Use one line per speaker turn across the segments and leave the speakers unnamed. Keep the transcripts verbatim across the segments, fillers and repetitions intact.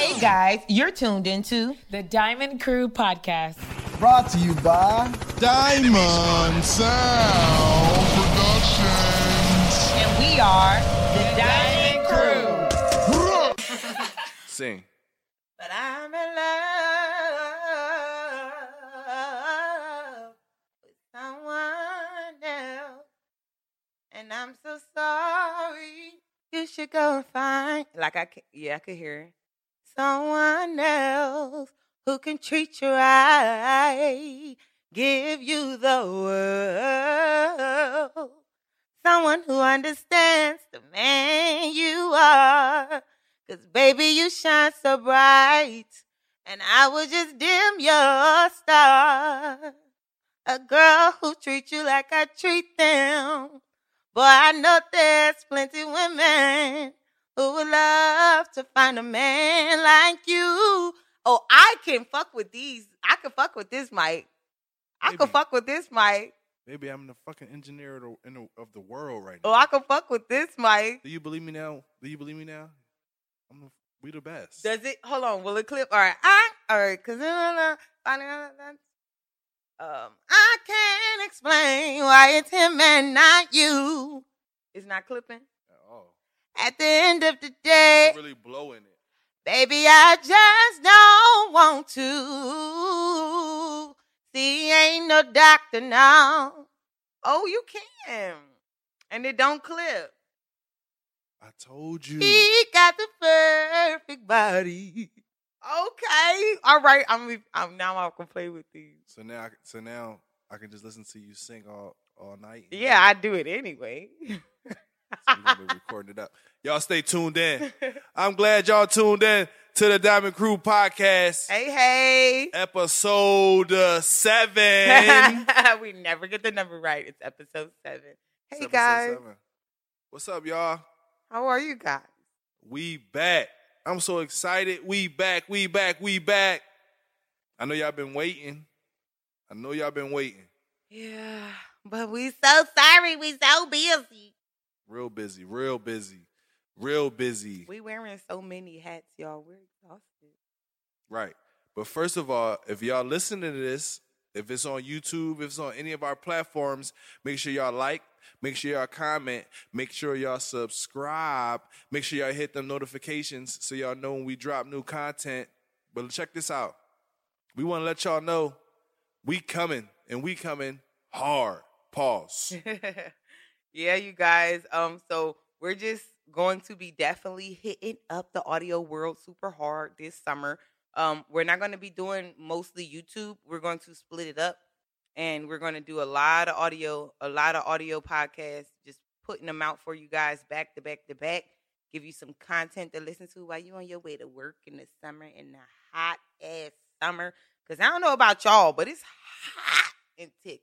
Hey guys, you're tuned into
the Diamond Crew Podcast.
Brought to you by
Diamond Sound Productions.
And we are the Diamond Crew.
Sing.
But I'm in love with someone else. And I'm so sorry. You should go and find, like I can, yeah, I could hear it. Someone else who can treat you right, give you the world. Someone who understands the man you are. Cause baby, you shine so bright, and I will just dim your star. A girl who treats you like I treat them. Boy, I know there's plenty women who would love to find a man like you. Oh, I can fuck with these. I can fuck with this mic. I
Maybe.
can fuck with this mic.
Maybe I'm the fucking engineer of the, in the, of the world right
Oh,
now.
I can fuck with this mic.
Do you believe me now? Do you believe me now? I'm the, we the best.
Does it? Hold on. Will it clip? All right. I, all right. Cause um, I can't explain why it's him and not you. It's not clipping.
Oh,
At the end of the day,
really blowing it.
baby, I just don't want to. See, ain't no doctor now. Oh, you can. And it don't clip.
I told you.
He got the perfect body. Okay. All right. I'm, I'm now I can play with these.
So now, I, so now I can just listen to you sing all, all night.
Yeah, I do it anyway.
So we're gonna be recording it up. Y'all stay tuned in. I'm glad y'all tuned in to the Diamond Crew Podcast.
Hey, hey.
Episode uh, seven.
We never get the number right. It's episode seven. Hey,
It's episode
guys.
seven. What's up, y'all?
How are you guys?
We back. I'm so excited. We back. We back. We back. I know y'all been waiting. I know y'all been waiting.
Yeah, but we so sorry. We so busy.
Real busy. Real busy. Real busy.
We wearing so many hats, y'all. We're exhausted.
Right. But first of all, if y'all listening to this, if it's on YouTube, if it's on any of our platforms, make sure y'all like, make sure y'all comment, make sure y'all subscribe, make sure y'all hit them notifications so y'all know when we drop new content. But check this out. We want to let y'all know we coming, and we coming hard. Pause.
Yeah, you guys. Um, so we're just going to be definitely hitting up the audio world super hard this summer. Um, we're not going to be doing mostly YouTube. We're going to split it up, and we're going to do a lot of audio, a lot of audio podcasts, just putting them out for you guys back to back to back. Give you some content to listen to while you're on your way to work in the summer, in the hot ass summer. Because I don't know about y'all, but it's hot in Texas.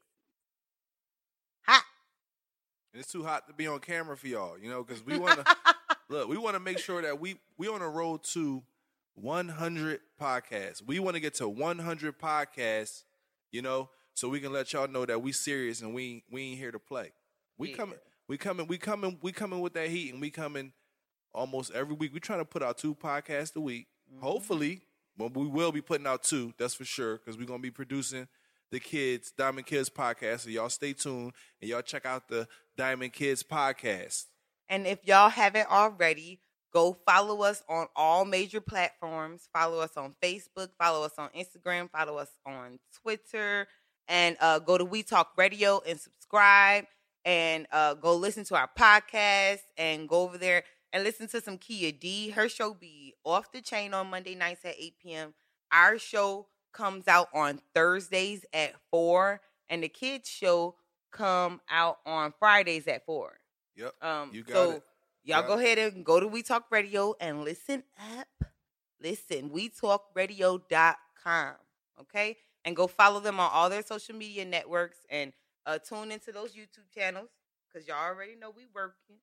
Hot.
And it's too hot to be on camera for y'all, you know, because we want to look. We want to make sure that we we on a road to one hundred podcasts. We want to get to one hundred podcasts, you know, so we can let y'all know that we serious and we we ain't here to play. We
Yeah.
coming, we coming, we coming, we coming with that heat, and we coming almost every week. We trying to put out two podcasts a week. Mm-hmm. Hopefully, well, we will be putting out two. That's for sure, because we're gonna be producing the Kids Diamond Kids podcast. So y'all stay tuned and y'all check out the Diamond Kids podcast.
And if y'all haven't already, go follow us on all major platforms. Follow us on Facebook. Follow us on Instagram. Follow us on Twitter. And uh, go to We Talk Radio and subscribe. And uh, go listen to our podcast. And go over there and listen to some Kia D. Her show be off the chain on Monday nights at eight p.m. Our show comes out on Thursdays at four. And the kids' show come out on Fridays at four.
Yep.
Um,
you got
so
it.
y'all
Got
go
it.
ahead and go to We Talk Radio and listen up. Listen, we talk radio dot com. Okay? And go follow them on all their social media networks and uh, tune into those YouTube channels because y'all already know we working.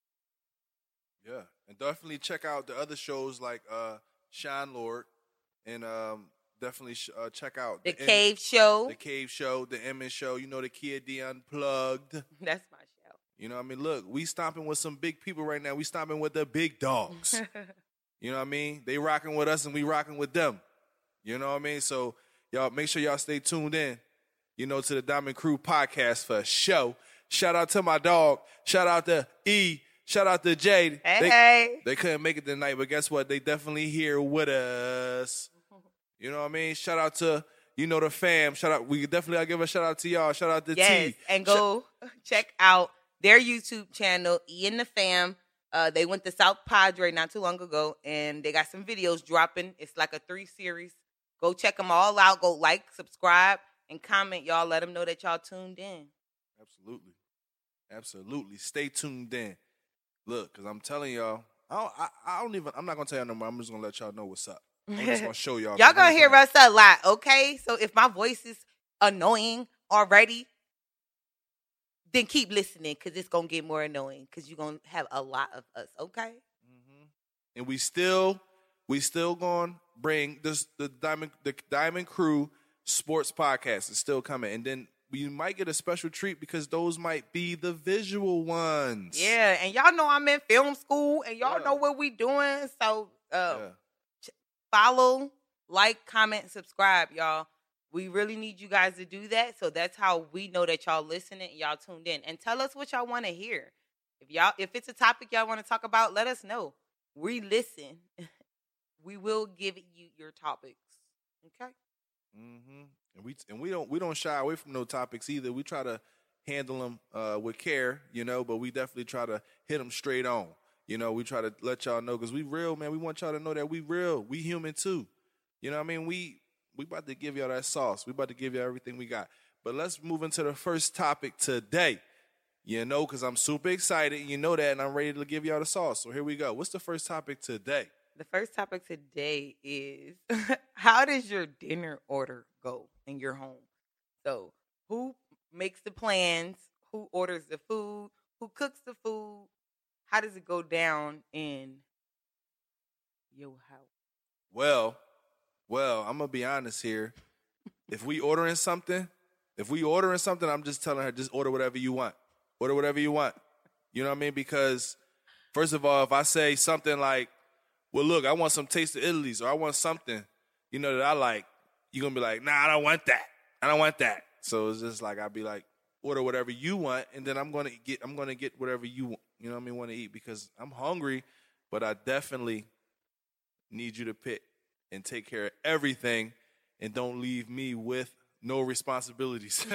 Yeah. And definitely check out the other shows like uh, Shine Lord and um, definitely sh- uh, check out
The,
M-
Cave Show.
the Cave Show, the Emmett Show. You know, the Kia D Unplugged.
That's my show.
You know what I mean? Look, we stomping with some big people right now. We stomping with the big dogs. You know what I mean? They rocking with us and we rocking with them. You know what I mean? So y'all make sure y'all stay tuned in, you know, to the Diamond Crew podcast for a show. Shout out to my dog. Shout out to E. Shout out to Jade.
Hey,
they,
hey.
They couldn't make it tonight, but guess what? They definitely here with us. You know what I mean? Shout out to, you know, the fam. Shout out. We definitely gotta give a shout out to y'all. Shout out to
Yes,
T.
and go Sh- check out their YouTube channel, E and the Fam. Uh, they went to South Padre not too long ago, and they got some videos dropping. It's like a three series. Go check them all out. Go like, subscribe, and comment. Y'all let them know that y'all tuned in.
Absolutely. Absolutely. Stay tuned in. Look, because I'm telling y'all, I don't, I, I don't even, I'm not going to tell y'all no more. I'm just going to let y'all know what's up. I'm just going to show y'all.
Y'all going to hear us a lot, okay? So if my voice is annoying already, then keep listening because it's going to get more annoying because you're going to have a lot of us, okay?
Mm-hmm. And we still, we still going to bring this, the Diamond, the Diamond Crew Sports Podcast is still coming. And then you might get a special treat because those might be the visual ones.
Yeah, and y'all know I'm in film school, and y'all
Yeah.
know what we doing. So uh,
Yeah.
ch- follow, like, comment, subscribe, y'all. We really need you guys to do that. So that's how we know that y'all listening and y'all tuned in. And tell us what y'all want to hear. If y'all, if it's a topic y'all want to talk about, let us know. We listen. We will give you your topics. Okay.
Mm-hmm. And we and we don't we don't shy away from no topics either. We try to handle them uh, with care, you know, but we definitely try to hit them straight on. You know, we try to let y'all know because we real, man. We want y'all to know that we real. We human too. You know what I mean? We we about to give y'all that sauce. We about to give y'all everything we got. But let's move into the first topic today. You know, because I'm super excited. You know that, and I'm ready to give y'all the sauce. So here we go. What's the first topic today?
The first topic today is how does your dinner order go in your home? So who makes the plans? Who orders the food? Who cooks the food? How does it go down in your house?
Well, well, I'm going to be honest here. If we ordering something, if we ordering something, I'm just telling her, just order whatever you want. Order whatever you want. You know what I mean? Because, first of all, if I say something like, well, look, I want some Taste of Italy's or I want something, you know, that I like, you're going to be like, nah, I don't want that. I don't want that. So it's just like, I'll be like, order whatever you want, and then I'm going to get I'm going to get whatever you want, you know what I mean, want to eat because I'm hungry, but I definitely need you to pick and take care of everything and don't leave me with no responsibilities.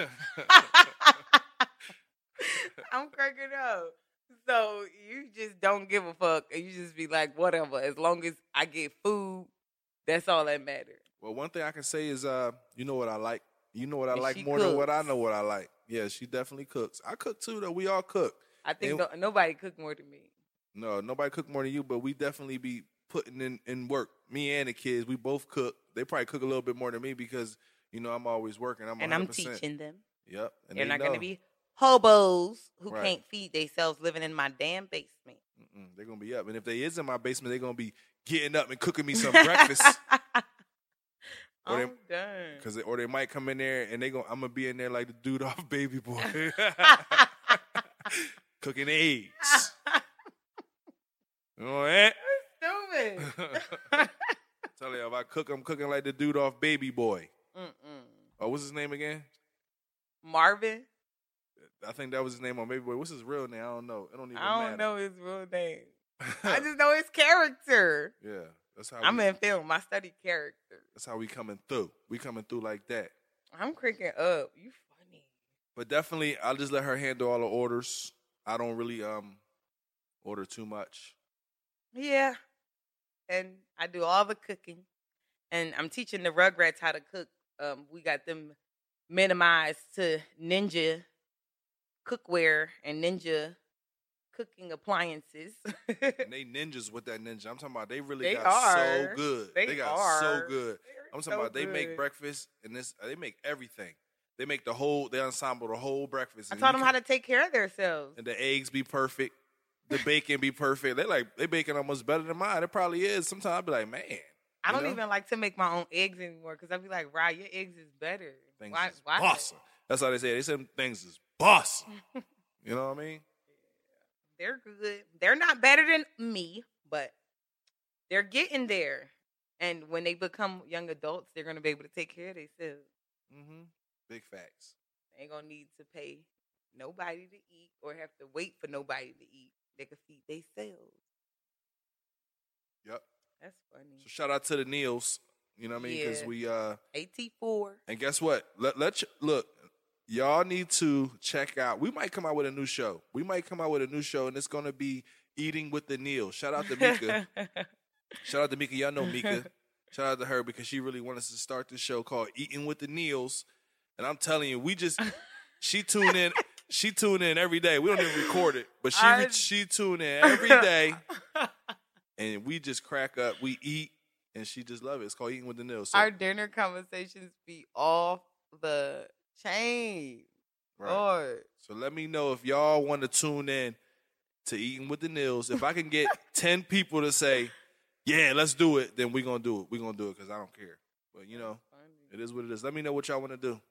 I'm cracking up. So you just don't give a fuck and you just be like, whatever. As long as I get food, that's all that matters.
Well, one thing I can say is, uh, you know what I like. You know what I
And
like
she
more than what I
cooks.
know what I like. Yeah, she definitely cooks. I cook too, though. We all cook.
I think
And-
no, nobody cook more than me.
No, nobody cook more than you, but we definitely be putting in, in work. Me and the kids, we both cook. They probably cook a little bit more than me because, you know, I'm always working. I'm
And
one
I'm
hundred percent.
teaching them.
Yep. And
They're
they
not going
know.
to be hobos who
Right.
can't feed themselves living in my damn basement.
Mm-mm, they're going to be up. And if they is in my basement, they're going to be getting up and cooking me some breakfast. Or they-
I'm done.
Cause they, or they might come in there and they go, I'm gonna be in there like the dude off Baby Boy, cooking eggs. You know what?
Stupid.
Tell you, if I cook, I'm cooking like the dude off Baby Boy.
Mm-mm.
Oh, what's his name again?
Marvin?
I think that was his name on Baby Boy. What's his real name? I don't know. It don't even
I don't
matter.
know his real name. I just know his character.
Yeah, that's how
I'm
we,
in film. I study character.
that's how we coming through. We coming through like that.
I'm cracking up. You funny.
But definitely, I'll just let her handle all the orders. I don't really um order too much.
Yeah. And I do all the cooking. And I'm teaching the Rugrats how to cook. Um, we got them minimized to Ninja cookware and Ninja cooking appliances.
And they ninjas with that ninja. I'm talking about they really
They
got
are.
so good.
They
got
are.
so good.
They're
I'm talking
so
about they make
good.
breakfast and this they make everything. They make the whole they ensemble the whole breakfast.
I
And
taught
you
them how
can-
to take care of themselves.
and the eggs be perfect. The bacon be perfect. They like they bacon almost better than mine. It probably is. Sometimes I be like, man.
I
you
don't
know?
even like to make my own eggs anymore because I be like, "Right, your eggs is better."
Things
Why?
is
Why?
bossing. That's how they say it. They said things is bossing. You know what I mean?
They're good. They're not better than me, but they're getting there. And when they become young adults, they're going to be able to take care of themselves.
Mm-hmm. Big facts.
They ain't going to need to pay nobody to eat or have to wait for nobody to eat. They can feed themselves.
Yep.
That's funny.
So shout out to the Neils. You know what I mean? Because
Yeah.
we uh
A T four.
and guess what? Let let you, look. Y'all need to check out. We might come out with a new show. We might come out with a new show, and it's gonna be Eating with the Neils. Shout out to Mika. Shout out to Mika. Y'all know Mika. Shout out to her because she really wanted us to start this show called Eating with the Neils. And I'm telling you, we just she tune in. She tune in every day. We don't even record it, but she
I-
she tune in every day, and we just crack up. We eat, and she just love it. It's called Eating with the Neils. So,
Our dinner conversations be off the chain.
right.
Lord.
So let me know if y'all want to tune in to Eating with the Neils. If I can get ten people to say, yeah, let's do it, then we're going to do it. We're going to do it because I don't care. But, you know, it is what it is. Let me know what y'all want to do.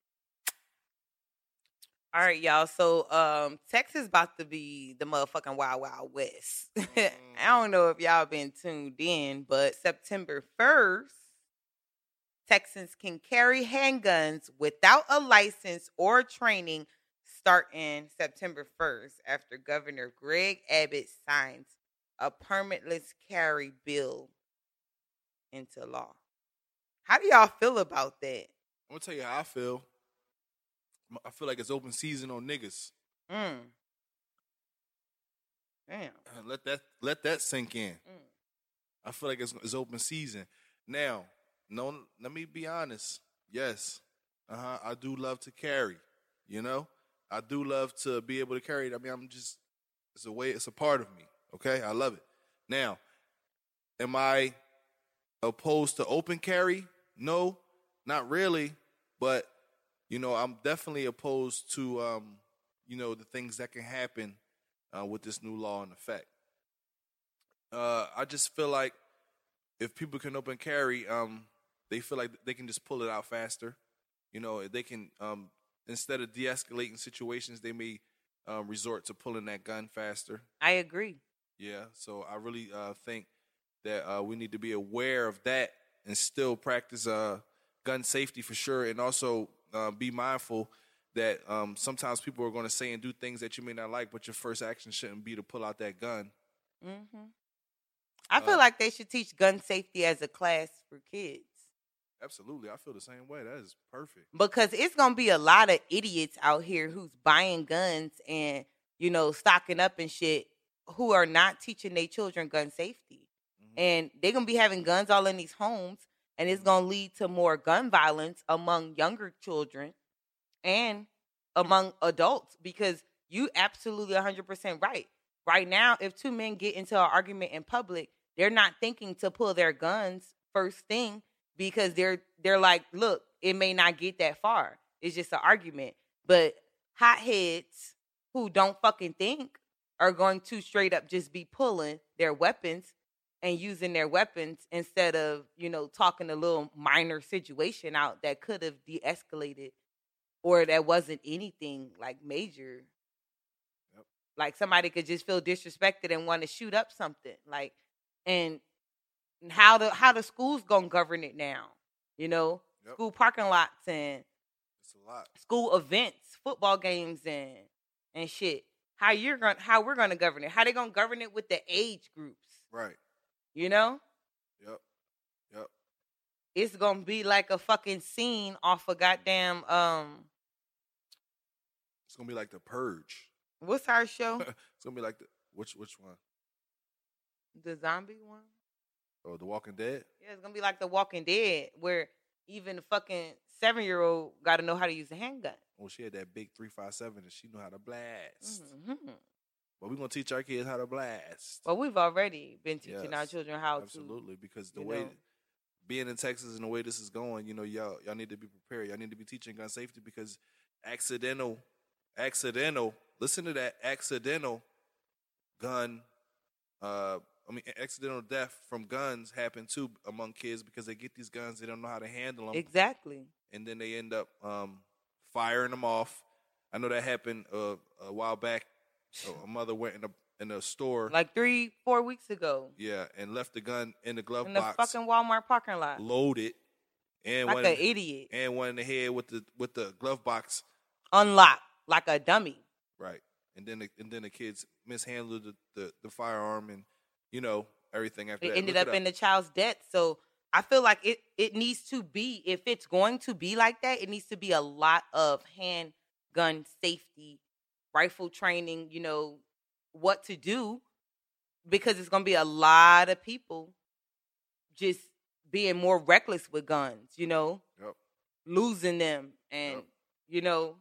All right, y'all. So um, Texas about to be the motherfucking Wild Wild West. I don't know if y'all been tuned in, but September first, Texans can carry handguns without a license or training starting September first after Governor Greg Abbott signs a permitless carry bill into law. How do y'all feel about that?
I'm going to tell you how I feel. I feel like it's open season on niggas.
Mm. Damn.
Uh, Let that let that sink in.
Mm.
I feel like it's, it's open season. Now, no, let me be honest. Yes, uh-huh, I do love to carry, you know? I do love to be able to carry it. I mean, I'm just, it's a way, it's a part of me, okay? I love it. Now, am I opposed to open carry? No, not really, but, you know, I'm definitely opposed to, um, you know, the things that can happen uh, with this new law in effect. Uh, I just feel like if people can open carry, um, they feel like they can just pull it out faster. You know, they can, um, instead of de-escalating situations, they may um, resort to pulling that gun faster.
I agree.
Yeah, so I really uh, think that uh, we need to be aware of that and still practice uh, gun safety for sure, and also uh, be mindful that um, sometimes people are going to say and do things that you may not like, but your first action shouldn't be to pull out that gun.
Mm-hmm. I feel
Uh,
like they should teach gun safety as a class for kids.
Absolutely, I feel the same way. That is perfect.
Because it's going to be a lot of idiots out here who's buying guns and, you know, stocking up and shit who are not teaching their children gun safety.
Mhm.
And they're going to be having guns all in these homes, and it's going to lead to more gun violence among younger children and among adults, because you absolutely one hundred percent right. Right now, if two men get into an argument in public, they're not thinking to pull their guns first thing, because they're they're like, look, it may not get that far. It's just an argument. But hotheads who don't fucking think are going to straight up just be pulling their weapons and using their weapons instead of, you know, talking a little minor situation out that could have de-escalated, or that wasn't anything like major.
Yep.
Like somebody could just feel disrespected and want to shoot up something. Like, and how the how the schools gonna govern it now? You know,
Yep.
school parking lots and
It's a lot.
school events, football games and and shit. How you're gonna how we're gonna govern it? How they gonna govern it with the age groups?
Right.
You know,
Yep. Yep.
it's gonna be like a fucking scene off a goddamn um.
It's gonna be like the Purge.
What's our show?
It's gonna be like the which which one?
The zombie one.
Oh, The Walking Dead.
Yeah, it's gonna be like The Walking Dead, where even the fucking seven year old got to know how to use a handgun.
Oh, she had that big three five seven, and she know how to blast.
Mm-hmm.
But we're gonna teach our kids how to blast.
Well, we've already been teaching
Yes,
our children how
Absolutely, because the
you
way
know.
being in Texas and the way this is going, you know, y'all y'all need to be prepared. Y'all need to be teaching gun safety, because accidental, accidental. Listen to that, accidental gun. Uh, I mean, accidental death from guns happen too among kids, because they get these guns, they don't know how to handle them,
to exactly.
and then they end up um, firing them off. I know that happened uh, a while back. A- A mother went in a in a store.
Like three, four weeks ago.
Yeah, and left the gun in the glove
in
box.
In the fucking Walmart parking lot.
Loaded. And
like
one
an idiot.
And one in the head with the with the glove box.
Unlocked. Like a dummy.
Right. And then the, and then the kids mishandled the, the, the firearm and, you know, everything after
it
that.
Ended
Look
up,
it up
in the child's death. So I feel like it, it needs to be, if it's going to be like that, it needs to be a lot of handgun safety, rifle training, you know, what to do. Because it's going to be a lot of people just being more reckless with guns, you know,
yep.
losing them. And,
yep.
you know,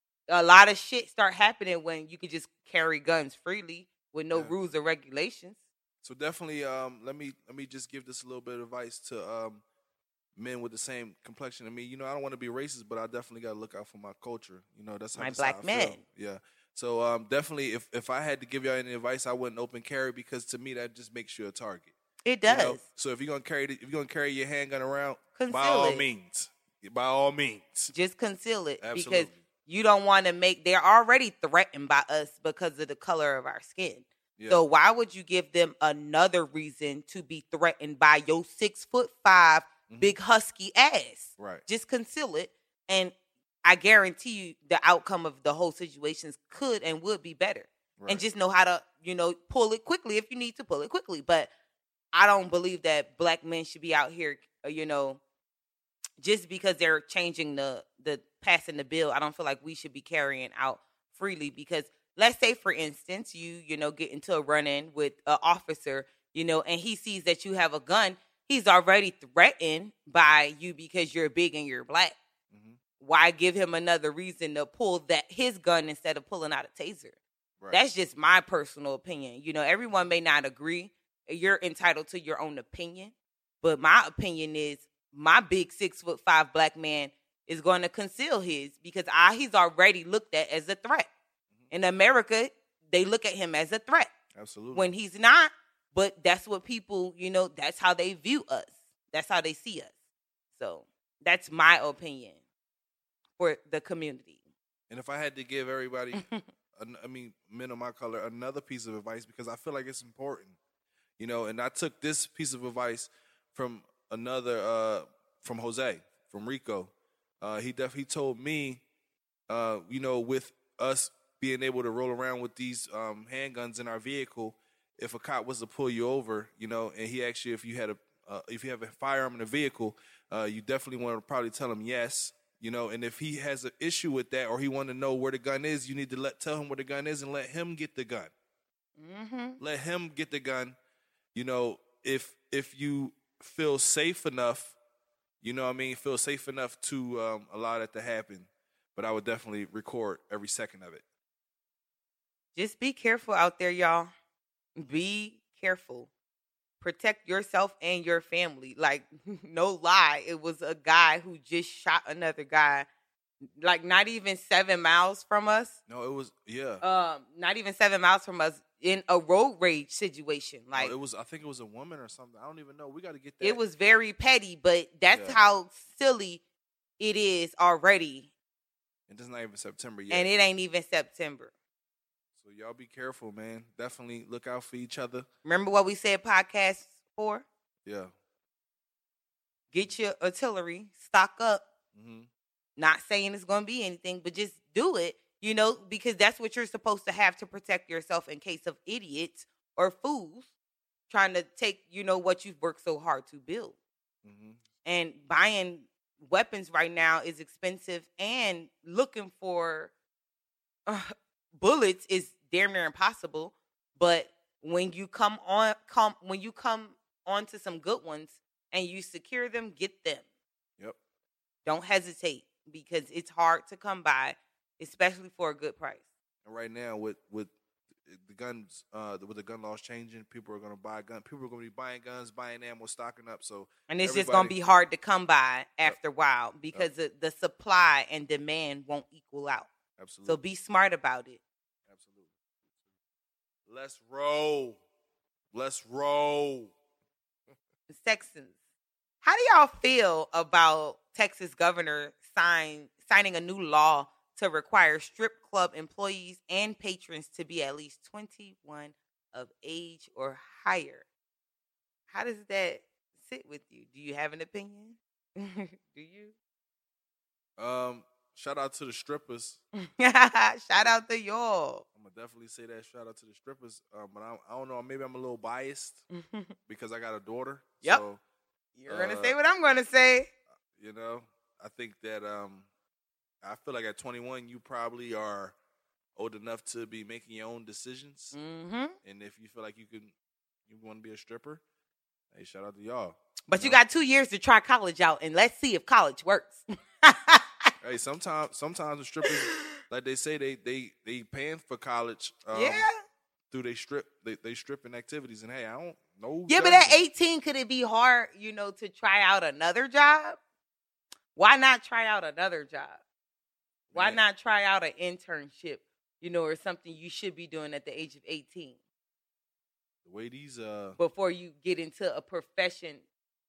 a lot of shit start happening when you can just carry guns freely with no
yeah.
rules or regulations.
So definitely, um, let me let me just give this a little bit of advice to um, men with the same complexion as me. You know, I don't want to be racist, but I definitely got to look out for my culture. You know, that's how
my
that's
black
how I
men.
feel. Yeah. So um, definitely, if if I had to give y'all any advice, I wouldn't open carry because to me that just makes you a target.
It does.
You know? So if you're gonna carry the, if you're gonna carry your handgun around,
conceal
by all
it.
means, by all means,
just conceal it.
Absolutely.
Because you don't want to make. They're already threatened by us because of the color of our skin. Yeah. So why would you give them another reason to be threatened by your six foot five mm-hmm. big husky ass?
Right.
Just conceal it, and I guarantee you the outcome of the whole situations could and would be better. Right. And just know how to, you know, pull it quickly if you need to pull it quickly. But I don't believe that black men should be out here, you know, just because they're changing the the passing the bill. I don't feel like we should be carrying out freely because. Let's say, for instance, you, you know, get into a run-in with an officer, you know, and he sees that you have a gun. He's already threatened by you because you're big and you're black. Mm-hmm. Why give him another reason to pull that his gun instead of pulling out a taser? Right. That's just my personal opinion. You know, everyone may not agree. You're entitled to your own opinion. But my opinion is my big six foot five black man is going to conceal his because I, he's already looked at as a threat. In America, they look at him as a threat.
Absolutely.
When he's not, but that's what people, you know, that's how they view us. That's how they see us. So that's my opinion for the community.
And if I had to give everybody, I mean, men of my color, another piece of advice, because I feel like it's important, you know, and I took this piece of advice from another, uh, from Jose, from Rico. Uh, he definitely told me, uh, you know, with us being able to roll around with these um, handguns in our vehicle, if a cop was to pull you over, you know, and he asked you if you had a, uh, if you have a firearm in the vehicle, uh, you definitely want to probably tell him yes, you know, and if he has an issue with that or he want to know where the gun is, you need to let tell him where the gun is and let him get the gun. Mm-hmm. Let him get the gun. You know, if if you feel safe enough, you know what I mean, feel safe enough to um, allow that to happen. But I would definitely record every second of it.
Just be careful out there, y'all. Be careful. Protect yourself and your family. Like, no lie, it was a guy who just shot another guy, like not even seven miles from us.
No, it was, yeah.
Um, not even seven miles from us in a road rage situation. Like,
no, it was, I think it was a woman or something. I don't even know. We got to get that.
It was very petty, but that's yeah. how silly it is already.
And it's not even September yet.
And it ain't even September.
So y'all be careful, man. Definitely look out for each other.
Remember what we said podcasts for?
Yeah.
Get your artillery, stock up.
Mm-hmm.
Not saying it's going to be anything, but just do it, you know, because that's what you're supposed to have to protect yourself in case of idiots or fools trying to take, you know, what you've worked so hard to build. Mm-hmm. And buying weapons right now is expensive, and looking for uh, bullets is damn near impossible. But when you come on, come when you come onto some good ones and you secure them, get them.
Yep. Don't
hesitate because it's hard to come by, especially for a good price.
And right now, with with the guns, uh, with the gun laws changing, people are going to buy guns. People are going to be buying guns, buying ammo, stocking up. So
and it's just going to be hard to come by after yep. a while because yep. the, the supply and demand won't equal out.
Absolutely.
So be smart about it.
Absolutely. Let's roll. Let's roll.
Texans, how do y'all feel about Texas governor sign, signing a new law to require strip club employees and patrons to be at least twenty-one of age or higher. How does that sit with you? Do you have an opinion? Do you?
Um, shout out to the strippers.
Shout out to y'all.
I'm gonna definitely say that. Shout out to the strippers. Um, but I, I don't know. Maybe I'm a little biased because I got a daughter.
Yep.
So,
You're
uh,
gonna say what I'm gonna say.
You know, I think that um, I feel like at twenty-one, you probably are old enough to be making your own decisions.
Mm-hmm.
And if you feel like you can, you want to be a stripper, hey, shout out to y'all.
But you
know?
got two years to try college out, and let's see if college works.
Hey, sometimes, sometimes the strippers, like they say, they they they paying for college. Um,
Yeah.
Through they strip, they they stripping activities, and hey, I don't know.
Yeah, but at eighteen, could it be hard, you know, to try out another job? Why not try out another job? Why
Yeah.
not try out an internship, you know, or something you should be doing at the age of eighteen
The way these uh,
before you get into a profession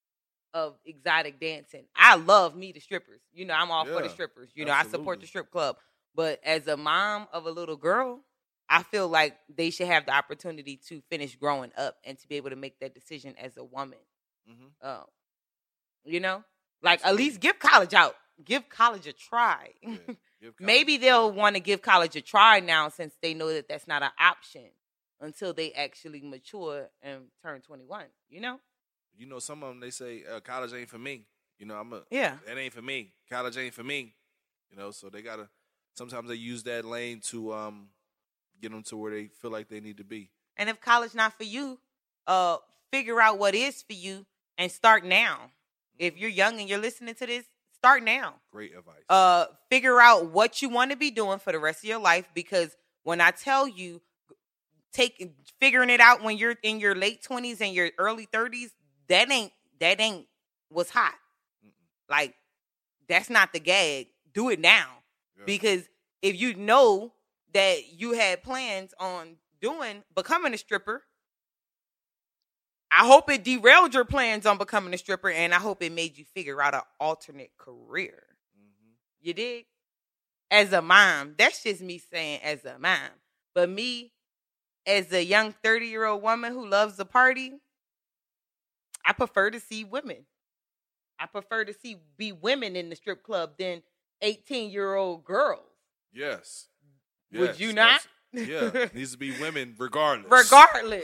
of exotic dancing? I love me the strippers. You know, I'm all for the
Yeah,
strippers. You know, I support
absolutely.
the strip club. But as a mom of a little girl, I feel like they should have the opportunity to finish growing up and to be able to make that decision as a woman.
mhm.
Uh, you know, like at least give college out. Give college a try.
Yeah, give college
Maybe
a
they'll
try.
want to give college a try now since they know that that's not an option until they actually mature and turn twenty-one. You know?
You know, some of them they say uh, college ain't for me. You know, I'm a
Yeah.
that ain't for me. College ain't for me. You know, so they gotta. Sometimes they use that lane to um get them to where they feel like they need to be.
And if college not for you, uh, figure out what is for you and start now. If you're young and you're listening to this, start now.
Great advice.
Uh, figure out what you want to be doing for the rest of your life, because when I tell you, take figuring it out when you're in your late twenties and your early thirties, that ain't that ain't what's hot.
Mm-mm.
Like, that's not the gag. Do it now.
Yeah.
Because if you know that you had plans on doing becoming a stripper, I hope it derailed your plans on becoming a stripper, and I hope it made you figure out an alternate career.
Mhm.
You dig? As a mom, that's just me saying as a mom. But me, as a young thirty-year-old woman who loves the party, I prefer to see women. I prefer to see be women in the strip club than eighteen-year-old girls.
Yes.
Would
Yes,
you not?
abs- Yeah, needs to be women regardless.
Regardless.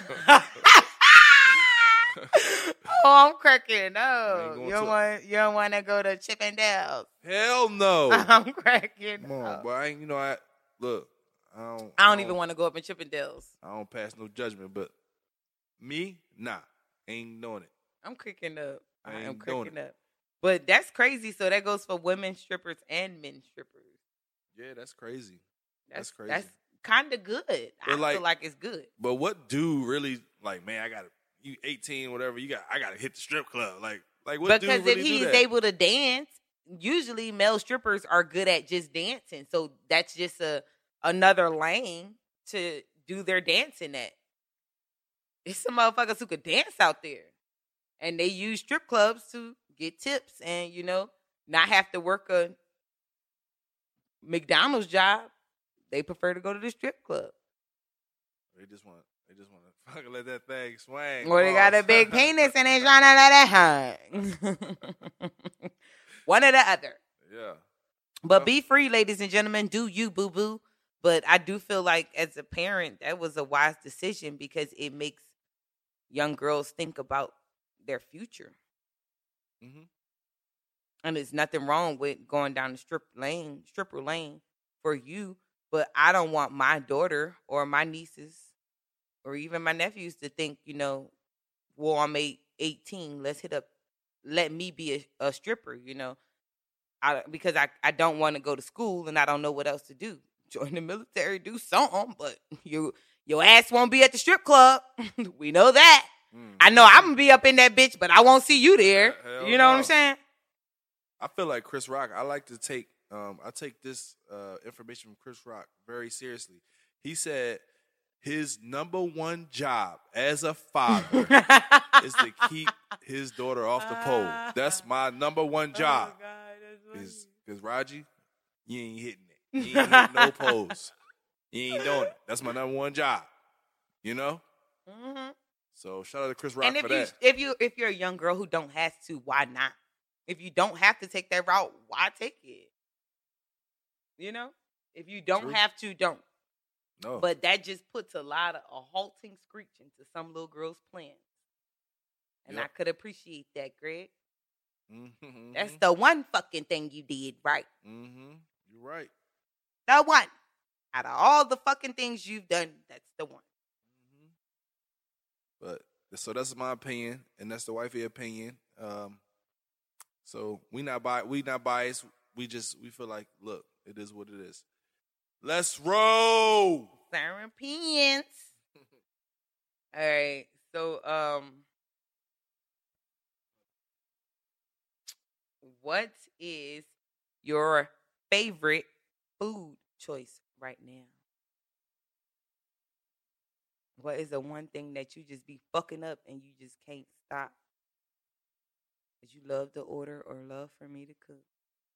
Oh, I'm cracking
ain't
up.
going
You don't
to-
want you don't want to go to Chippendales.
Hell no.
I'm cracking
Come on,
up.
but I ain't. You know, I look. I don't.
I don't even want to go up in Chippendales.
I don't pass no judgment, but me, nah, ain't doing it.
I'm cracking up. I,
I
am
ain't doing
cracking up. But that's crazy. So that goes for women strippers and men strippers.
Yeah, that's crazy.
That's
That's crazy.
That's kind of good. I
like-
feel like it's good.
But what do really like? Man, I got to you eighteen, whatever. You got. I got to hit the strip club. Like, like what
Because
dude really
if
do
he's
that?
able to dance, usually male strippers are good at just dancing. So that's just a another lane to do their dancing at. There's some motherfuckers who could dance out there. And they use strip clubs to get tips and, you know, not have to work a McDonald's job. They prefer to go to the strip club.
They just want. They just want to fucking let that thing swing.
Or they got a
Pause.
big penis and they trying to let it hang. One or the other.
Yeah.
But
Well-
be free, ladies and gentlemen. Do you, boo boo. But I do feel like as a parent, that was a wise decision because it makes young girls think about their future.
Mhm.
And there's nothing wrong with going down the strip lane, stripper lane for you. But I don't want my daughter or my nieces or even my nephews to think, you know, well, I'm eight, eighteen. Let's hit up. Let me be a, a stripper, you know, I, because I, I don't want to go to school and I don't know what else to do. Join the military, do something, but you your ass won't be at the strip club. We know that.
Mm.
I know I'm gonna be up in that bitch, but I won't see you there.
Hell
You know what I'm
no.
saying?
I feel like Chris Rock. I like to take. Um, I take this uh, information from Chris Rock very seriously. He said his number one job as a father is to keep his daughter off the pole. That's my number one job.
Oh, God,
Is because Raji, you ain't hitting it. You ain't hitting no poles. You ain't doing it. That's my number one job. You know?
Mm-hmm.
So shout out to Chris Rock
And if
for
you
that.
if you if you're a young girl who don't have to, why not? If you don't have to take that route, why take it? You know? If you don't
True.
have to, don't.
No.
But that just puts a lot of a halting screech into some little girl's plans. And
Yep.
I could appreciate that, Greg.
Mm-hmm.
That's the one fucking thing you did right.
Mm-hmm. You're right.
The one. Out of all the fucking things you've done, that's the one.
But so that's my opinion, and that's the wifey opinion. Um, so we not bi- we not biased. We just we feel like, look, it is what it is. Let's roll.
Siren Pants. All right. So, um, what is your favorite food choice right now? What is the one thing that you just be fucking up and you just can't stop? That you love to order or love for me to cook?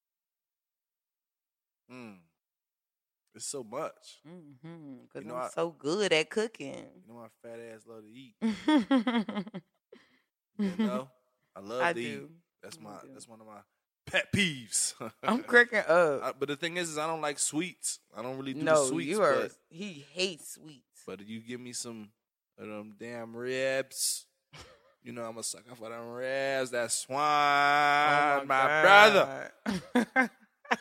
Mm. It's so much.
Mm-hmm. Because
You know,
I'm
I-
so good at cooking.
You know, my fat ass love to eat.
I
You know, I love to eat.
do.
That's
I
my
do.
that's one of my pet peeves.
I'm cracking up.
I, but the thing is, is I don't like sweets. I don't really do
No,
the sweets.
you are.
But,
He hates sweets.
but you give me some of them damn ribs. You know, I'm a sucker for them ribs. That swine,
Oh
my, brother.
brother.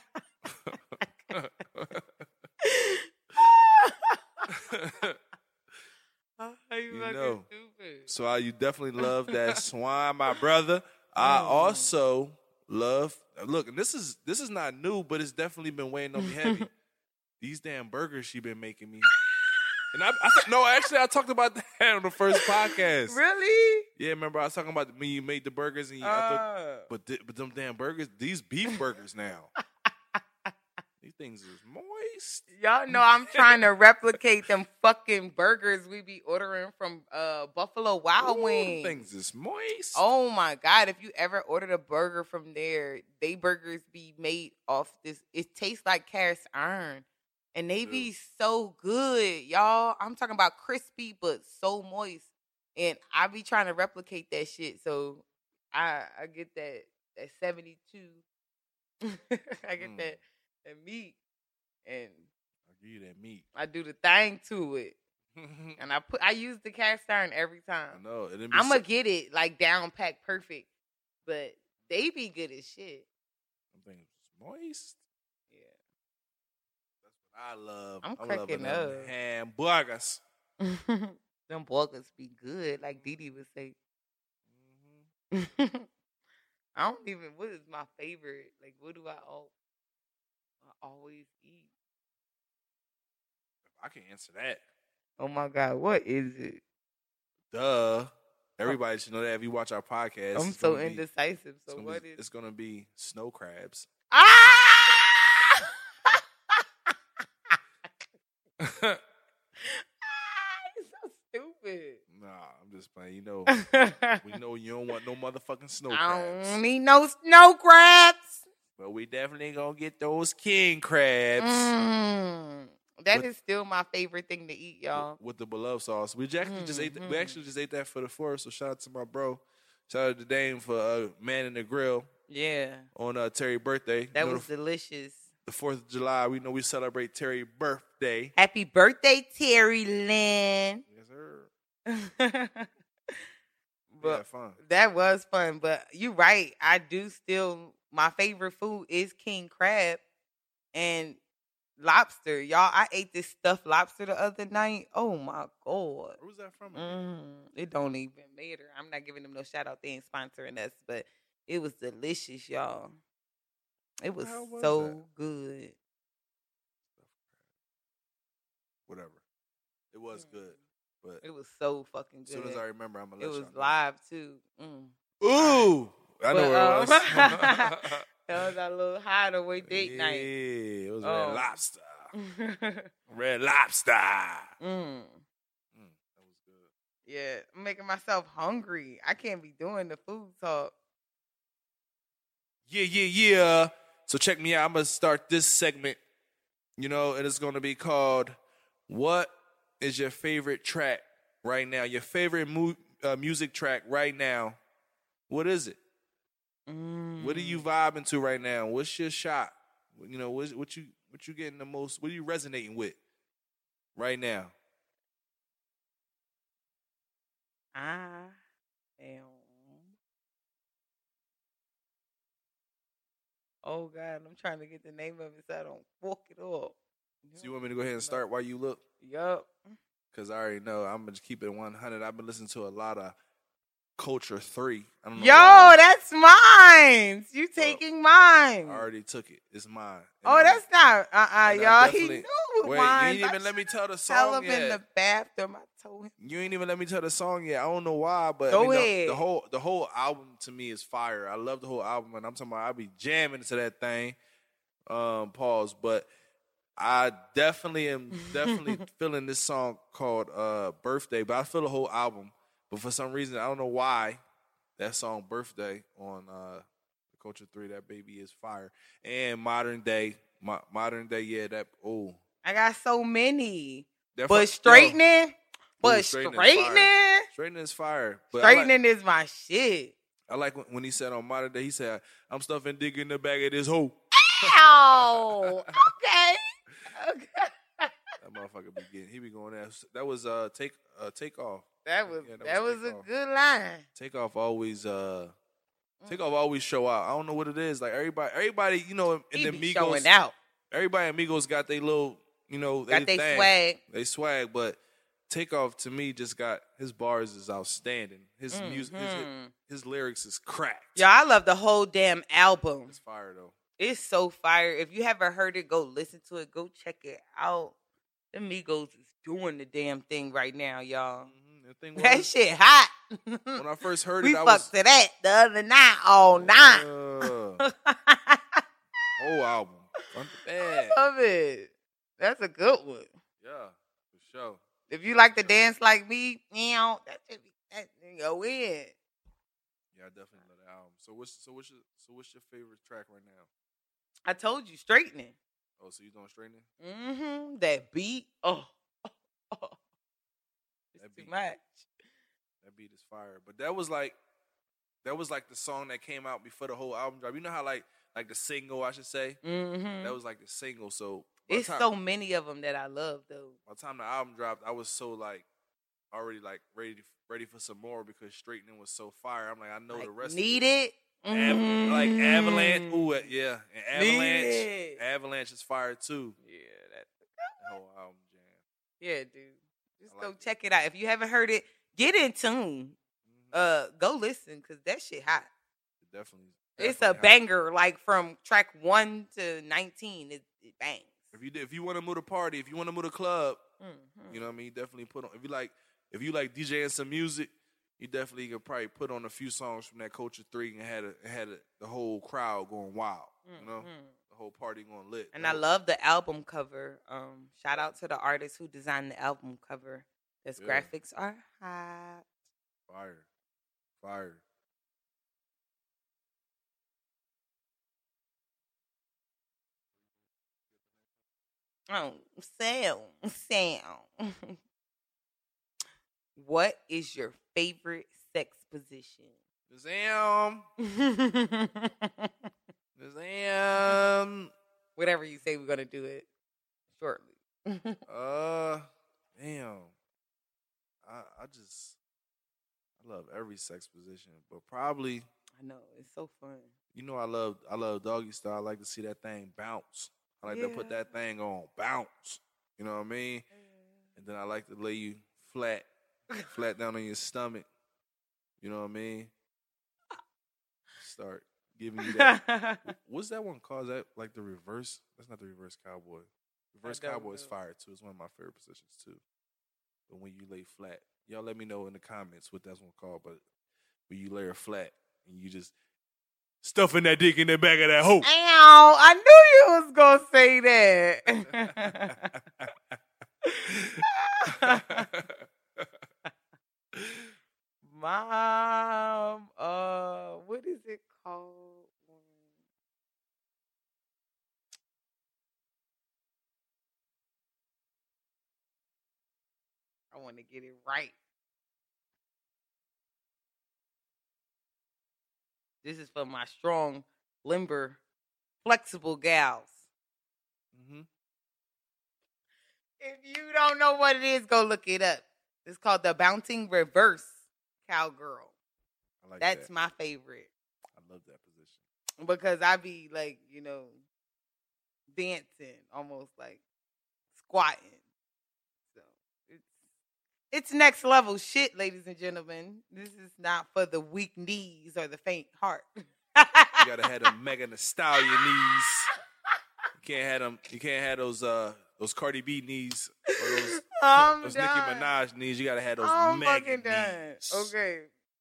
Oh, you,
You
fucking
know.
stupid.
So I, you definitely love that swine, my brother. I also love. Look, and this is this is not new, but it's definitely been weighing on me heavy. These damn burgers she been making me. And I, I th- no, actually, I talked about that on the first podcast.
Really?
Yeah, remember I was talking about when you made the burgers and you, I thought,
Uh,
but th- but them damn burgers, these beef burgers now. These things is moist.
y'all know I'm trying to replicate them fucking burgers we be ordering from uh, Buffalo Wild
Ooh, them
Wings.
things is moist.
Oh my God, if you ever ordered a burger from there, they burgers be made off this. It tastes like cast iron. And they be so good, y'all. I'm talking about crispy, but so moist. And I be trying to replicate that shit. So I I get that that seventy-two. I get
Mm.
that, that meat. And
I'll give you that meat.
I do the thing to it. And I put I use the cast iron every
I
time.
know. It didn't be
I'm
so-
gonna get it like down packed perfect. But they be good as shit.
them things is moist.
Yeah.
I love.
I'm
I love
cracking
them
up.
hamburgers.
Them burgers be good, like Didi would say.
Mm-hmm.
I don't even. What is my favorite? Like, what do I, al- I always eat?
I can answer that.
Oh my God, what is it?
Duh. Everybody should know that if you watch our podcast.
I'm
it's
so
gonna be-
indecisive.
it's
So
gonna
what
be,
is?
It's gonna be snow crabs.
Ah! It's so stupid.
Nah, I'm just playing. You know, we know you don't want no motherfucking snow
I
crabs,
don't need no snow crabs.
but we definitely gonna get those king crabs
Mm, that
With-
is still my favorite thing to eat, y'all.
with, with the beloved sauce. We actually just ate. That, we
Mhm.
actually just ate that for the fourth. So shout out to my bro. Shout out to Dame for uh, Man in the Grill
Yeah,
on uh, Terry's birthday.
that
You know,
was delicious.
the fourth of July. We know we celebrate Terry's birthday.
Happy birthday, Terry Lynn.
Yes, sir.
but
Yeah, fun.
that was fun. But you're right. I do still, my favorite food is king crab and lobster. Y'all, I ate this stuffed lobster the other night. Oh my God.
Where was that from?
Mm, it don't even matter. I'm not giving them no shout out. They ain't sponsoring us, but it was delicious, y'all. It was,
hell was
so
that?
good.
Whatever. It was good, but
It was so fucking
as
good.
soon as I remember, I'm gonna
it
let
was
y'all know.
live too. Mm.
Ooh, I know
But,
where
um,
it was.
That was our little hideaway date
yeah,
night.
it was
Oh.
Red Lobster. Red Lobster.
mm.
Mm, that was good.
Yeah, I'm making myself hungry. I can't be doing the food talk.
Yeah, yeah, yeah. So check me out. I'm gonna start this segment, you know, and it's gonna be called "What is your favorite track right now? Your favorite mu- uh, music track right now? What is it?
Mm.
What are you vibing to right now? What's your shot? You know, what, what you what you getting the most? What are you resonating with right now?
I am. Oh God, I'm trying to get the name of it so I don't fuck it up.
So you want me to go ahead and start while you look?
Yup.
Because I already know I'm gonna just keep it one hundred. I've been listening to a lot of Culture Three. I don't know
Yo,
why.
that's mine. You taking mine?
I already took it. It's mine. And
Oh,
I'm-
that's not. Uh, uh
and I
y'all. He
definitely-
knew it
Wait,
mine.
you ain't even let me tell the
Tell
song
him in the
yet.
bathroom. I told him.
You ain't even let me tell the song yet. I don't know why, but
Go
I mean, the-
ahead.
The, whole the whole album to me is fire. I love the whole album, and I'm talking about I be jamming to that thing. Um, pause, but I definitely am definitely feeling this song called uh, "Birthday," but I feel the whole album. But for some reason, I don't know why that song "Birthday" on uh, Culture Three, that baby is fire. And modern day, mo- modern day, yeah, that oh,
I got so many.
that
But
fu-
straightening,
yo,
but
ooh, straightening
straightening,
is fire. Straightening is fire. But I like-
straightening is my shit.
I like when, when he said on modern day, he said, "I'm stuffing dick in the bag of this hoe."
Ow. Okay. Okay.
That motherfucker be getting, he be going there. That was uh take uh take off.
That was
Yeah, that
that
was
was a
Takeoff.
good line.
Take off always uh take off always show out. I don't know what it is. Like everybody, everybody, you know, in, in
He
the
be
Migos,
showing out.
everybody in Migos got their little, you know,
Got
they
they swag.
They swag, but Takeoff to me just got his bars is outstanding. His music, his,
Mhm.
his lyrics is cracked.
Yeah, I love the whole damn album.
It's fire though.
It's so fire. If you haven't heard it, go listen to it. Go check it out. The Migos is doing the damn thing right now, y'all.
Mhm. The thing
That
was,
shit hot.
when I first heard
we
it, I
fucked
was
to that the other night all night.
uh, whole album, front to back.
Love it. That's a good one.
Yeah, for sure.
If you like to dance like me, you know, that should be that go in.
Yeah, I definitely love the album. So what's so what's your so what's your favorite track right now?
I told you, straightening.
Oh, so you doing straightening?
Mm-hmm. That beat. Oh. It's
That
too
beat.
much.
That beat is fire. But that was like that was like the song that came out before the whole album drop. You know how like like the single, I should say?
Mm-hmm.
That was like the single. So by the
It's
time,
so many of them that I love, though.
by the time the album dropped, I was so like already like ready to, ready for some more because straightening was so fire. I'm like, I know
Like,
the rest
need
of it.
it.
Av- like
Mhm.
Avalanche. Ooh, uh, yeah. And
Need
Avalanche.
it.
Avalanche is fire too.
Yeah, that's
That whole album jam.
yeah, dude. Just
I
go
like it.
check it out. If you haven't heard it, get in tune.
Mhm.
Uh, go listen because that shit hot.
It definitely.
It's
definitely
a
hot.
banger. Like from track one to nineteen, it, it bangs.
If you if you want to move the party, if you want to move the club,
Mhm.
you know what I mean. Definitely put on. If you like, if you like DJing some music, you definitely could probably put on a few songs from that Culture Three and had a, had a, the whole crowd going wild. You know,
Mhm.
the whole party going lit.
And I love the album cover. Um, shout out to the artist who designed the album cover. His
Yeah.
graphics are hot.
fire, fire.
Oh, Sam, Sam. What is your favorite sex position?
Zam, Zam.
Whatever you say, we're gonna do it shortly.
Uh, damn. I I just I love every sex position, but probably
I know it's so fun.
you know I love I love doggy style. I like to see that thing bounce. I like to put
Yeah.
that thing on bounce. You know what I mean? And then I like to lay you flat, flat down on your stomach. You know what I mean? Start giving you that. What's that one called? Is that like the reverse? That's not the reverse cowboy. Reverse
don't
cowboy is
know.
fire too. It's one of my favorite positions too. But when you lay flat, y'all let me know in the comments what that's one called. But when you lay her flat and you just stuffing that dick in the back of that hoe.
Ow! I knew you was gonna say that. Mom, uh, what is it called? I want to get it right. This is for my strong, limber, flexible gals.
Mm-hmm.
If you don't know what it is, go look it up. It's called the Bouncing Reverse Cowgirl.
I like
That's
that.
my favorite.
I love that position.
Because I be like, you know, dancing, almost like squatting. So it's it's next level shit, ladies and gentlemen. This is not for the weak knees or the faint heart.
You gotta have them Megan Thee Stallion knees. You can't have them. You can't have those uh those Cardi B knees or those,
I'm
those
done.
Nicki Minaj knees. You gotta have those
I'm
Megan
fucking done.
knees.
Okay.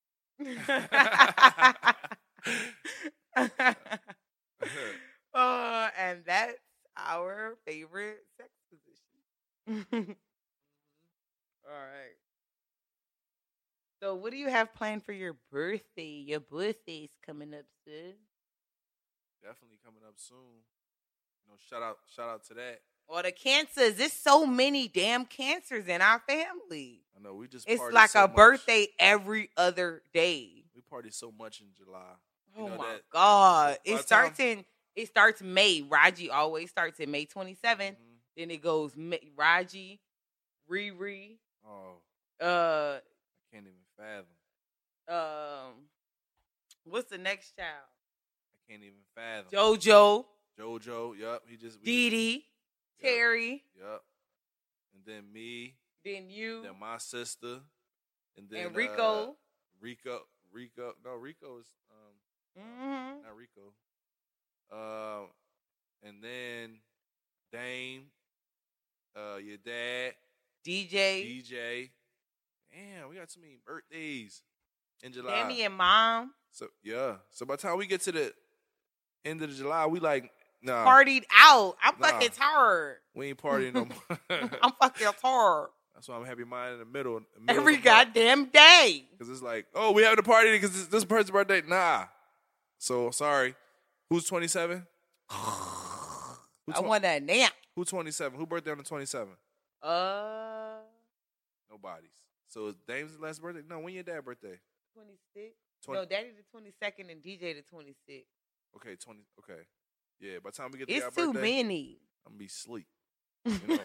uh, and that's our favorite sex position. All right. So, what do you have planned for your birthday? Your birthday's coming up soon.
Definitely coming up soon. You know, shout out, shout out to that.
Or the cancers. There's so many damn cancers in our family.
I know we just.
It's
partied
like
so
a
much.
birthday every other day.
We party so much in July. You
Oh
know
my
that-
God.
by
It
the
starts
time-
in it starts May. Raji always starts in May twenty-seventh.
Mhm.
Then it goes May, Raji, Riri,
Oh,
uh
I can't even fathom.
um what's the next child?
I can't even fathom.
JoJo,
JoJo, yup. He just. we
Dee
just-
Dee,
Yup.
Terry,
Yup. And then me.
then you,
Then my sister. And then
and Rico.
Uh, Rico. Rico. No, Rico is um
Mhm.
not Rico. Um, and then Dame. Uh, your dad.
D J,
D J. Damn, we got so many birthdays in July.
Danny and Mom
So yeah. So by the time we get to the end of the July, we like nah.
partied out. I'm
Nah.
fucking tired.
We ain't partying no more.
I'm fucking tired.
That's why I'm happy mine in the middle. In the middle
Every
of the month.
goddamn day.
Because it's like, oh, we having a party because it's this person's birthday. Nah. So sorry. Who's twenty-seven? Who
I
twen-
want that nap.
Who twenty-seven? Who birthday on the twenty-seventh?
Uh,
Nobody's. So is Dame's last birthday? No, when your dad birthday?
twenty-six.
Twen-
No, Daddy the twenty-second and D J the twenty-sixth.
Okay, twenty. Okay. Yeah, by the time we get to
It's
your
too
birthday,
many.
I'm going to be asleep. You know?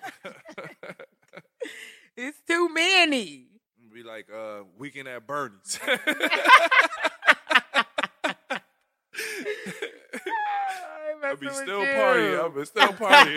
It's too many.
I'm gonna be like uh, Weekend at Bernie's. I'll be still partying. I'll be still partying.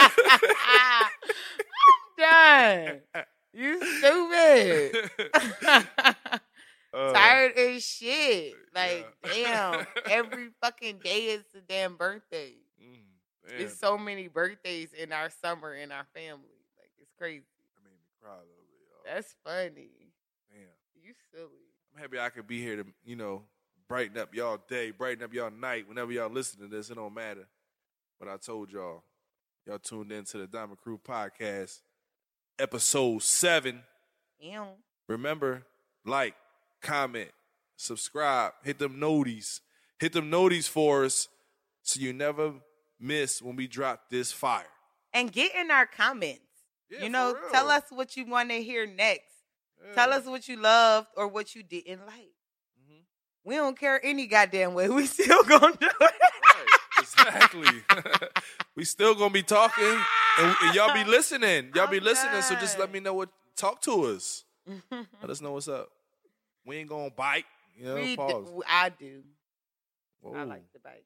Done. You stupid.
Uh,
Tired as shit. Like,
yeah.
damn. Every fucking day is a damn birthday.
Mm,
There's
damn.
so many birthdays in our summer in our family. Like, it's crazy.
That made me cry a little bit, y'all.
That's funny.
Damn.
You silly.
I'm happy I could be here to, you know, brighten up y'all day, brighten up y'all night. Whenever y'all listen to this, it don't matter. But I told y'all, y'all tuned in to the Diamond Crew Podcast, episode seven.
Ew.
Remember, like, comment, subscribe, hit them noties. Hit them noties for us so you never miss when we drop this fire.
And get in our comments.
Yeah,
you know,
for real.
tell us what you want to hear next.
Yeah.
Tell us what you loved or what you didn't like.
Mhm.
We don't care any goddamn way. We still gonna do it.
Right, exactly. We still gonna be talking, and, and y'all be listening. Y'all be
I'm
listening, so just let
done.
me know what. Talk to us. Let us know what's up. We ain't gonna bite. You know,
We
pause.
do, I do.
Whoa.
I like the bite.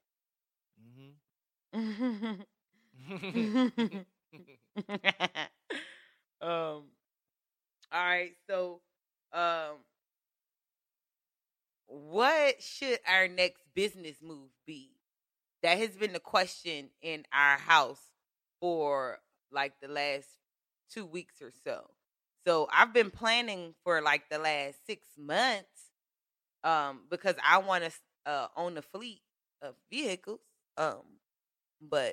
Mhm.
um. All right. So, um, what should our next business move be? That has been the question in our house for like the last two weeks or so. So I've been planning for like the last six months, um, because I want to uh, own a fleet of vehicles. Um, but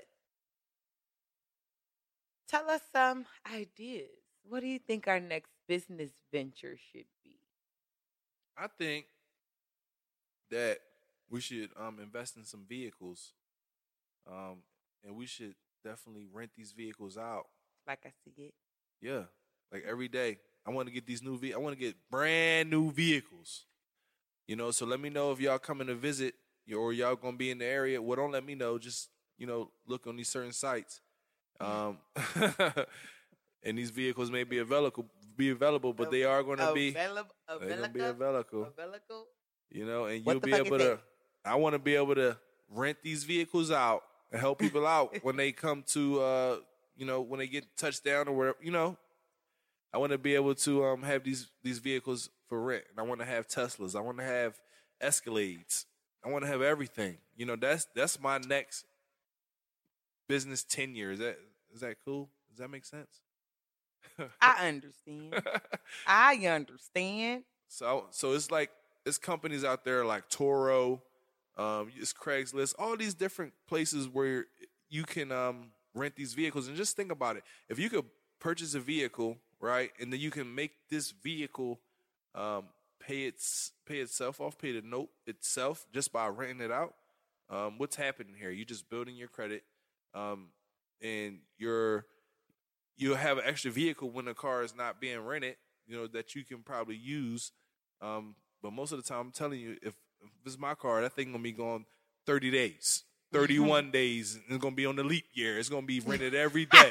tell us some ideas. What do you think our next business venture should be?
I think that we should um, invest in some vehicles, um, and we should definitely rent these vehicles out.
Like I see it.
Yeah, like every day. I want to get these new. Ve- I want to get brand new vehicles. You know, so let me know if y'all coming to visit you- or y'all gonna be in the area, well, don't let me know. Just, you know, look on these certain sites. Um, and these vehicles may be available, be available, but they are gonna be
Available.
they're gonna be available.
Available.
You know, and
What
you'll
the
be
fuck
able
is
to.
that?
I want to be able to rent these vehicles out and help people out when they come to, uh, you know, when they get touchdown or wherever. You know, I want to be able to um, have these these vehicles for rent, and I want to have Teslas. I want to have Escalades. I want to have everything. You know, that's that's my next business tenure. Is that is that cool? Does that make sense?
I understand. I understand.
So so it's like it's companies out there like Toro, um, it's Craigslist, all these different places where you can um, rent these vehicles. And just think about it. If you could purchase a vehicle, right, and then you can make this vehicle um, pay its pay itself off, pay the note itself just by renting it out. Um, what's happening here? You're just building your credit, um, and you're you'll have an extra vehicle when the car is not being rented, you know, that you can probably use. Um, but most of the time, I'm telling you, if, if it's my car, that thing gonna be gone thirty days, thirty-one days. It's gonna be on the leap year. It's gonna be rented every day.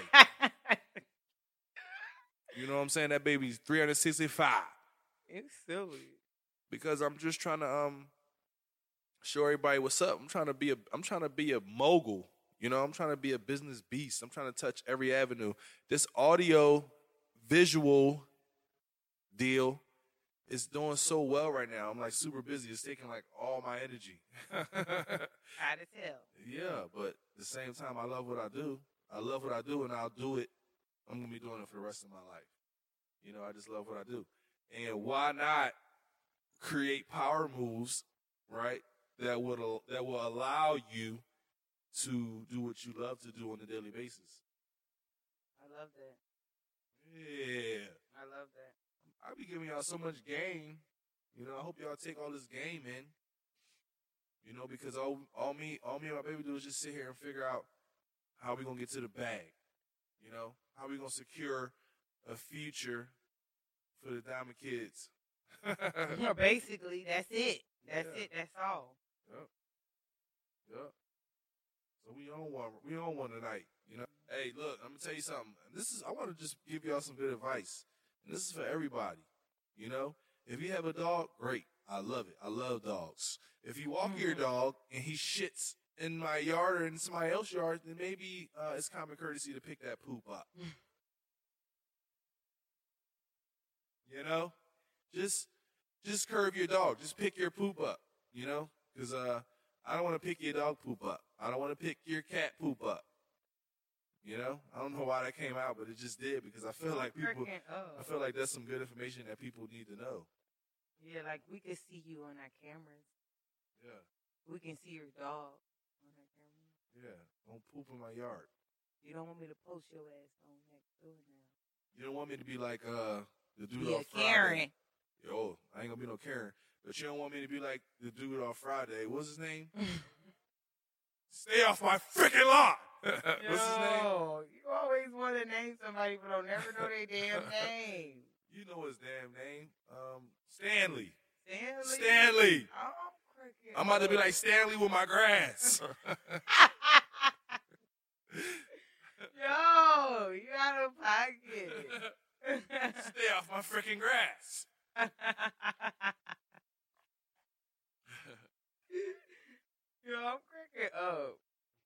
You know what I'm saying? That baby's three hundred sixty-five.
It's silly.
Because I'm just trying to um show everybody what's up. I'm trying to be a I'm trying to be a mogul. You know, I'm trying to be a business beast. I'm trying to touch every avenue. This audio visual deal is doing so well right now. I'm like super busy. It's taking like all my energy.
Hot as hell.
Yeah, but at the same time, I love what I do. I love what I do, and I'll do it. I'm going to be doing it for the rest of my life. You know, I just love what I do. And why not create power moves, right, that would that will allow you to do what you love to do on a daily basis.
I love that.
Yeah.
I love that.
I be giving y'all so much game. You know, I hope y'all take all this game in. You know, because all, all me all me and my baby do is just sit here and figure out how we gonna get to the bag. You know, how we gonna secure a future for the Diamond Kids.
Yeah, basically, that's it. That's
Yeah.
it. That's all.
Yep. Yep. So we on one. We on one tonight. You know. Hey, look. I'm gonna tell you something. This is. I want to just give y'all some good advice. And this is for everybody. You know. If you have a dog, great. I love it. I love dogs. If you walk your dog and he shits in my yard or in somebody else's yard, then maybe uh, it's common courtesy to pick that poop up. You know. Just. Just curve your dog. Just pick your poop up. You know. Because uh. I don't want to pick your dog poop up. I don't want to pick your cat poop up. You know? I don't know why that came out, but it just did because I feel like people,
Freaking up.
I feel like that's some good information that people need to know.
Yeah, like we can see you on our cameras.
Yeah.
We can see your dog on our camera.
Yeah. Don't poop in my yard.
You don't want me to post your ass on next door now.
You don't want me to be like uh the dude
Yeah,
off Friday.
Karen.
Yo, I ain't gonna be no Karen. But you don't want me to be like the dude off Friday. What's his name? Stay off my freaking lawn. What's his name?
Yo, you always want to name somebody, but don't never know their damn name.
You know his damn name. Um, Stanley.
Stanley.
Stanley.
Oh, I'm cricket.
I'm about to be like Stanley with my grass.
Yo, you out of pocket.
Stay off my freaking grass.
Yo, I'm cracking up.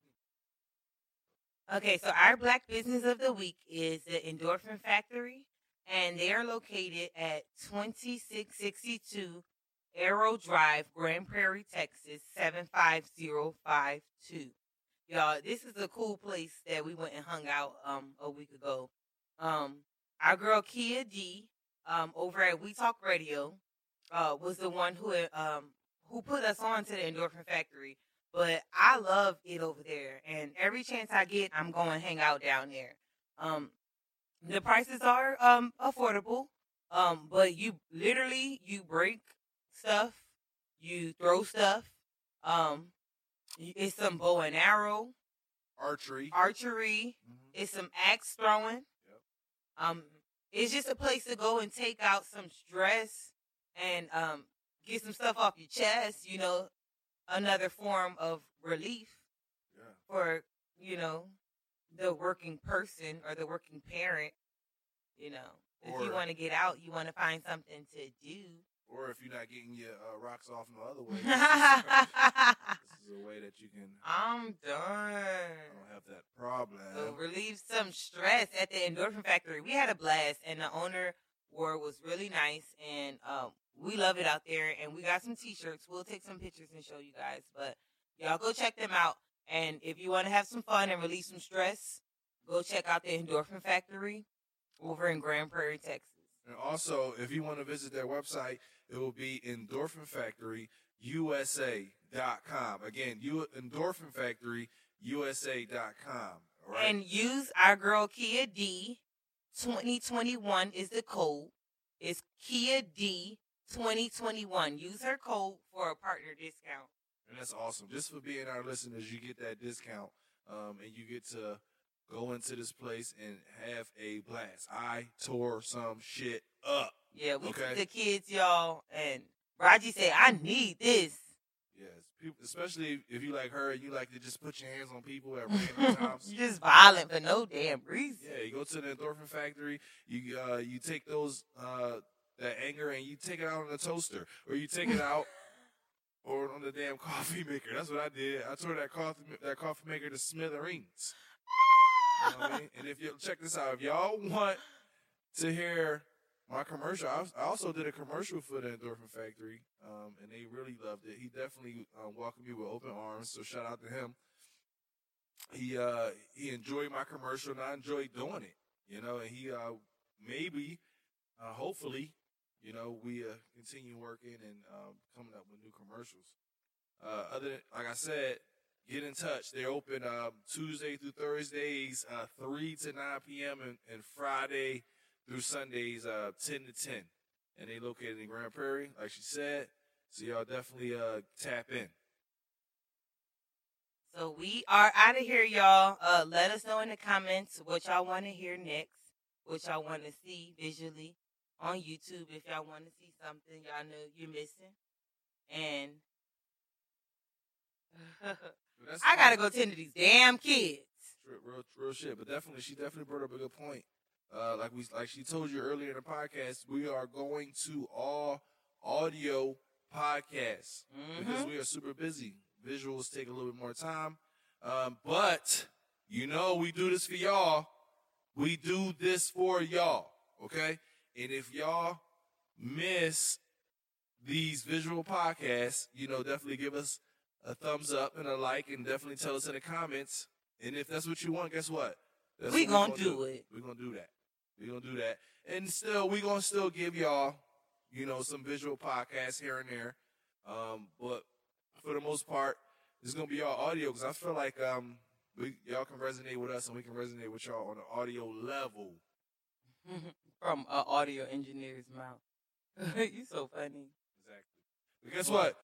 Okay, so our Black Business of the Week is the Endorphin Factory, and they are located at twenty-six sixty-two Arrow Drive, Grand Prairie, Texas, seven five zero five two. Y'all, this is a cool place that we went and hung out um a week ago. Um, our girl Kia D, um, over at We Talk Radio, uh, was the one who um who put us on to the Endorphin Factory. But I love it over there, and every chance I get, I'm going to hang out down there. Um, the prices are um affordable, um, but you literally you break stuff, you throw stuff. Um, it's some bow and arrow,
Archery.
archery.
Mhm.
It's some axe throwing.
Yep.
Um, it's just a place to go and take out some stress and um get some stuff off your chest, you know. another form of relief
Yeah.
for, you know, the working person or the working parent. You know, if
Or-
you want to get out, you want to find something to do.
Or if you're not getting your uh, rocks off no other way, this is, this is a way that you can.
I'm done.
I don't have that problem.
So relieve some stress at the Endorphin Factory. We had a blast, and the owner were was really nice, and um, we love it out there. And we got some T-shirts. We'll take some pictures and show you guys. But y'all go check them out. And if you want to have some fun and release some stress, go check out the Endorphin Factory over in Grand Prairie, Texas.
And also, if you want to visit their website, it will be endorphin factory u s a dot com. Again, you Endorphin Factory u s a dot com. All right?
And use our girl Kia D. twenty twenty-one is the code. It's Kia D twenty twenty-one. Use her code for a partner discount.
And that's awesome. Just for being our listeners, you get that discount, um, and you get to go into this place and have a blast. I tore some shit up.
Yeah, we
Okay.
took the kids, y'all, and Raji said, I need this.
Yes, people, especially if you like her and you like to just put your hands on people at random times.
You're just violent for no damn reason.
Yeah, you go to the Endorphin Factory. You uh, you take those uh, that anger and you take it out on the toaster, or you take it out or on the damn coffee maker. That's what I did. I tore that coffee that coffee maker to smithereens. You know what I mean? And if you check this out, if y'all want to hear my commercial, I, I also did a commercial for the Endorphin Factory, um, and they really loved it. He definitely uh, welcomed me with open arms. So shout out to him. He uh, he enjoyed my commercial, and I enjoyed doing it. You know, and he uh, maybe, uh, hopefully, you know, we uh, continue working and um, coming up with new commercials. Uh, other than, like I said, get in touch. They're open um, Tuesday through Thursdays, uh, three to nine p.m. and, and Friday through Sundays, uh, ten to ten. And they located in Grand Prairie, like she said. So y'all definitely uh, tap in.
So we are out of here, y'all. Uh, let us know in the comments what y'all want to hear next, what y'all want to see visually on YouTube. If y'all want to see something y'all know you're missing. And
That's
I got to go tend to these damn kids.
Real, real, real shit. But definitely, she definitely brought up a good point. Uh, like we, like she told you earlier in the podcast, we are going to all audio podcasts because we are super busy. Visuals take a little bit more time, um, but you know we do this for y'all. We do this for y'all, okay? And if y'all miss these visual podcasts, you know, definitely give us a thumbs up and a like, and definitely tell us in the comments. And if that's what you want, guess what? That's
We
what
gonna do it.
We're gonna do that. We're gonna do that. And still, we're gonna still give y'all, you know, some visual podcasts here and there. Um, but for the most part, it's gonna be all audio because I feel like um we y'all can resonate with us and we can resonate with y'all on the audio level.
From an audio engineer's mouth. You so funny.
Exactly. But guess what?